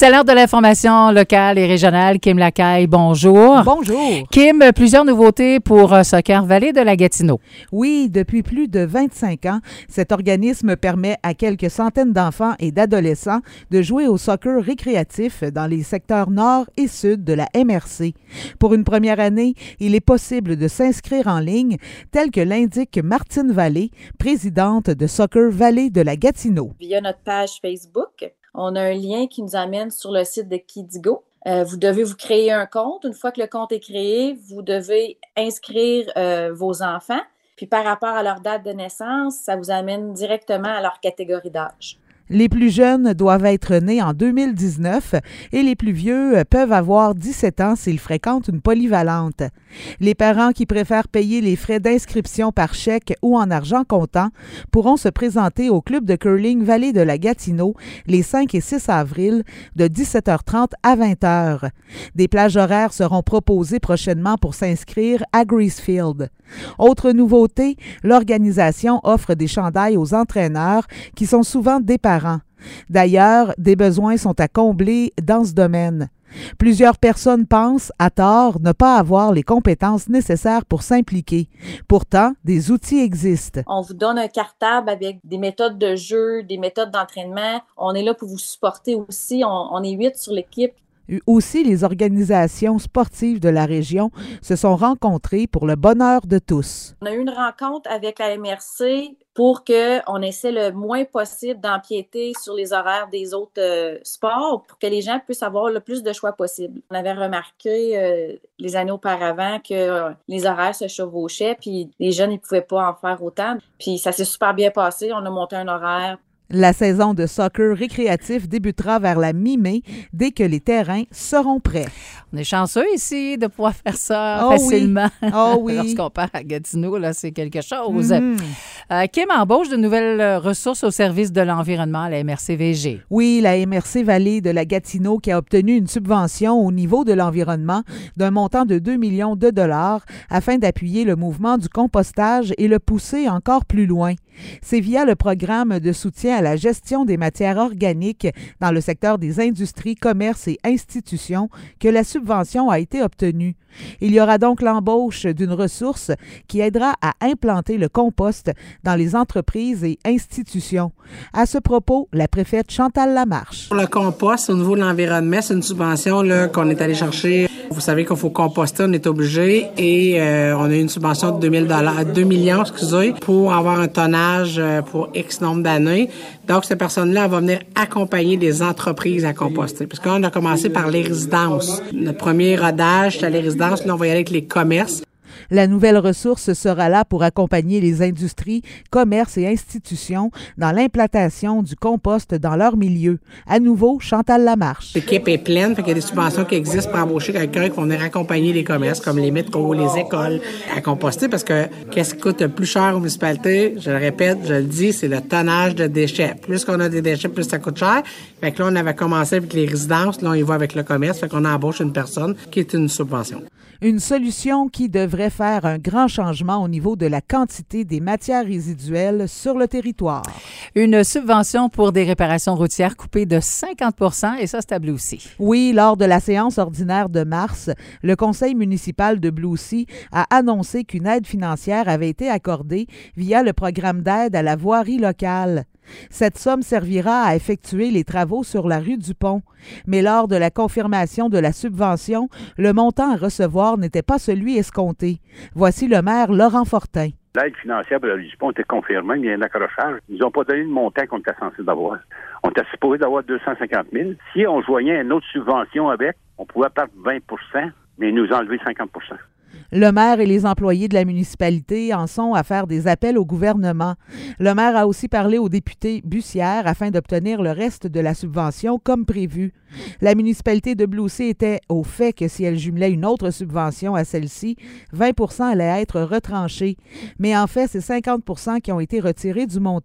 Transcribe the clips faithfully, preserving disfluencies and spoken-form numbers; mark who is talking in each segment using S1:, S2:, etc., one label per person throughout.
S1: C'est l'heure de l'information locale et régionale. Kim Lacaille, bonjour.
S2: Bonjour.
S1: Kim, plusieurs nouveautés pour Soccer Vallée de la Gatineau.
S2: Oui, depuis plus de vingt-cinq ans, cet organisme permet à quelques centaines d'enfants et d'adolescents de jouer au soccer récréatif dans les secteurs nord et sud de la M R C. Pour une première année, il est possible de s'inscrire en ligne, tel que l'indique Martine Vallée, présidente de Soccer Vallée de la Gatineau.
S3: Via notre page Facebook, on a un lien qui nous amène sur le site de Kidigo. Euh, vous devez vous créer un compte. Une fois que le compte est créé, vous devez inscrire euh, vos enfants. Puis par rapport à leur date de naissance, ça vous amène directement à leur catégorie d'âge.
S2: Les plus jeunes doivent être nés en deux mille dix-neuf et les plus vieux peuvent avoir dix-sept ans s'ils fréquentent une polyvalente. Les parents qui préfèrent payer les frais d'inscription par chèque ou en argent comptant pourront se présenter au club de curling Vallée de la Gatineau les cinq et six avril de dix-sept heures trente à vingt heures. Des plages horaires seront proposées prochainement pour s'inscrire à Greasefield. Autre nouveauté, l'organisation offre des chandails aux entraîneurs qui sont souvent des parents. D'ailleurs, des besoins sont à combler dans ce domaine. Plusieurs personnes pensent, à tort, ne pas avoir les compétences nécessaires pour s'impliquer. Pourtant, des outils existent.
S3: On vous donne un cartable avec des méthodes de jeu, des méthodes d'entraînement. On est là pour vous supporter aussi. On, on est huit sur l'équipe.
S2: Aussi, les organisations sportives de la région se sont rencontrées pour le bonheur de tous.
S3: On a eu une rencontre avec la M R C pour qu'on essaie le moins possible d'empiéter sur les horaires des autres euh, sports pour que les gens puissent avoir le plus de choix possible. On avait remarqué euh, les années auparavant que euh, les horaires se chevauchaient puis les jeunes ne pouvaient pas en faire autant. Puis ça s'est super bien passé. On a monté un horaire.
S2: La saison de soccer récréatif débutera vers la mi-mai dès que les terrains seront prêts.
S1: On est chanceux ici de pouvoir faire ça
S2: oh
S1: facilement.
S2: Oui. Oh oui.
S1: Lorsqu'on part à Gatineau, là, c'est quelque chose.
S2: Mm-hmm.
S1: Euh, Kim embauche de nouvelles ressources au service de l'environnement à la M R C V G.
S2: Oui, la M R C Vallée de la Gatineau qui a obtenu une subvention au niveau de l'environnement d'un montant de deux millions de dollars afin d'appuyer le mouvement du compostage et le pousser encore plus loin. C'est via le programme de soutien à la gestion des matières organiques dans le secteur des industries, commerces et institutions que la subvention a été obtenue. Il y aura donc l'embauche d'une ressource qui aidera à implanter le compost dans les entreprises et institutions. À ce propos, la préfète Chantal Lamarche.
S4: Pour le compost, au niveau de l'environnement, c'est une subvention là, qu'on est allé chercher. Vous savez qu'il faut composter, on est obligé, et euh, on a eu une subvention de deux mille dollars, deux millions, excusez, pour avoir un tonnage pour X nombre d'années. Donc, cette personne-là, elle va venir accompagner les entreprises à composter. Parce qu'on a commencé par les résidences. Notre premier rodage, c'était les résidences. Là, on va y aller avec les commerces.
S2: La nouvelle ressource sera là pour accompagner les industries, commerces et institutions dans l'implantation du compost dans leur milieu. À nouveau, Chantal Lamarche.
S4: L'équipe est pleine, fait qu'il y a des subventions qui existent pour embaucher quelqu'un qui va venir accompagner les commerces, comme les métros, les écoles, à composter, parce que qu'est-ce qui coûte le plus cher aux municipalités? Je le répète, je le dis, c'est le tonnage de déchets. Plus qu'on a des déchets, plus ça coûte cher. Fait que là, on avait commencé avec les résidences, là, on y va avec le commerce, fait qu'on embauche une personne qui est une subvention.
S2: Une solution qui devrait faire un grand changement au niveau de la quantité des matières résiduelles sur le territoire.
S1: Une subvention pour des réparations routières coupée de cinquante pour cent et ça, c'est à Blue-Sea.
S2: Oui, lors de la séance ordinaire de mars, le conseil municipal de Blue-Sea a annoncé qu'une aide financière avait été accordée via le programme d'aide à la voirie locale. Cette somme servira à effectuer les travaux sur la rue du Pont. Mais lors de la confirmation de la subvention, le montant à recevoir n'était pas celui escompté. Voici le maire Laurent Fortin.
S5: L'aide financière pour la rue du Pont était confirmée, mais il y a un accrochage. Ils nous ont pas donné le montant qu'on était censé d'avoir. On était supposé d'avoir deux cent cinquante mille. Si on joignait une autre subvention avec, on pouvait perdre vingt pour cent, mais ils nous enlever cinquante pour cent.
S2: Le maire et les employés de la municipalité en sont à faire des appels au gouvernement. Le maire a aussi parlé au député Bussière afin d'obtenir le reste de la subvention comme prévu. La municipalité de Blue-Sea était au fait que si elle jumelait une autre subvention à celle-ci, vingt pour cent allait être retranché. Mais en fait, c'est cinquante pour cent qui ont été retirés du montant.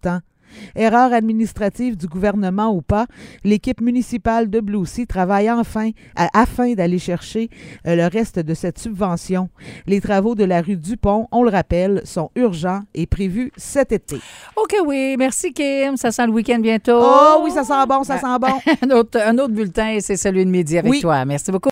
S2: Erreur administrative du gouvernement ou pas, l'équipe municipale de Blue-Sea travaille enfin à, afin d'aller chercher euh, le reste de cette subvention. Les travaux de la rue Dupont, on le rappelle, sont urgents et prévus cet été.
S1: OK, oui. Merci, Kim. Ça sent le week-end bientôt.
S2: Oh oui, ça sent bon, ça sent bon.
S1: un, autre, un autre bulletin, c'est celui de midi avec
S2: oui.
S1: toi. Merci beaucoup.